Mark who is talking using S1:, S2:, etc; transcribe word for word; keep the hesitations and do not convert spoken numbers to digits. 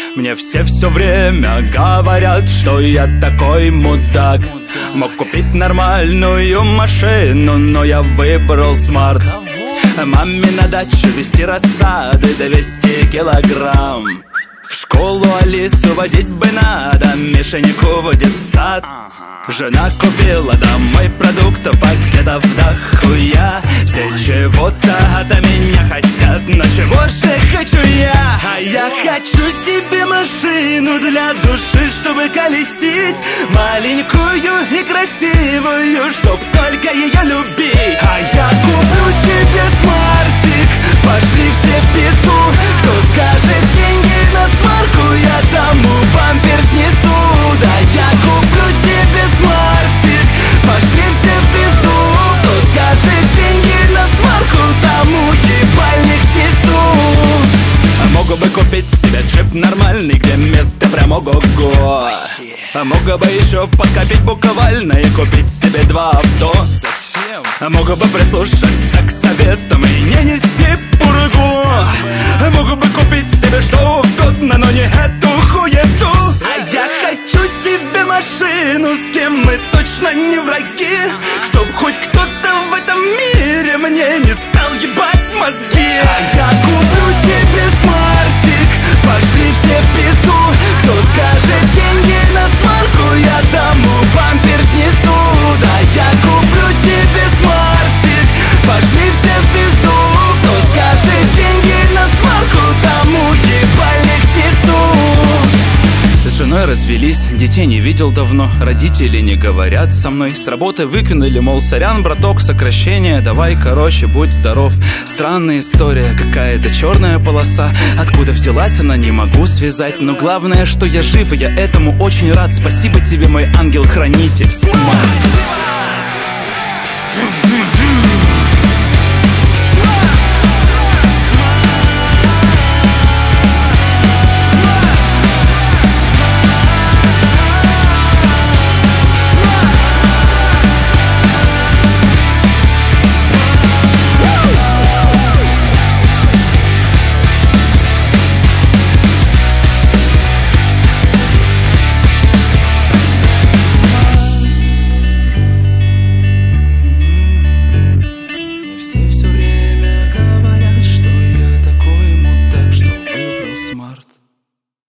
S1: Мне все все время говорят, что я такой мудак. Мог купить нормальную машину, но я выбрал смарт. Маме на дачу везти рассады двести килограмм. В школу Алису возить бы надо, Мишеньку в детсад. Жена купила домой продуктов, пакетов дохуя. Все чего-то от меня хотят, но чего же хочу я? А я хочу себе машину для души, чтобы колесить, маленькую и красивую, чтоб только ее любить. А я куплю себе смартик, пошли все в пизду. Кто скажет деньги на сварку, я тому бампер снесу. Да я куплю себе смартик, пошли все в пизду. Кто скажет деньги на сварку, тому ебальник снесу. А мог бы купить себе джип нормальный, где место прям ого-го. А мог бы еще подкопить буквально и купить себе два авто. Зачем? А мог бы прислушаться к советам и не нести пургу. А мог бы купить себе что угодно, но не эту хуету. А я хочу себе машину, с кем мы точно не враги, чтоб хоть кто-то в этом мире мне не стал ебать мозги. А я куплю себе смартик, пошли все в пизду. Кто скажет деньги на сварку, я тому бампер снесу. Да я куплю себе смартик, пошли все в пизду. Кто скажет деньги на сварку, тому ебальник снесу. С женой развелись, детей не видел давно. Родители не говорят со мной. С работы выкинули, мол, сорян, браток, сокращение, давай, короче, будь здоров. Странная история, какая-то черная полоса. Откуда взялась она, не могу связать. Но главное, что я жив, и я этому очень рад. Спасибо тебе, мой ангел-хранитель, Смарт.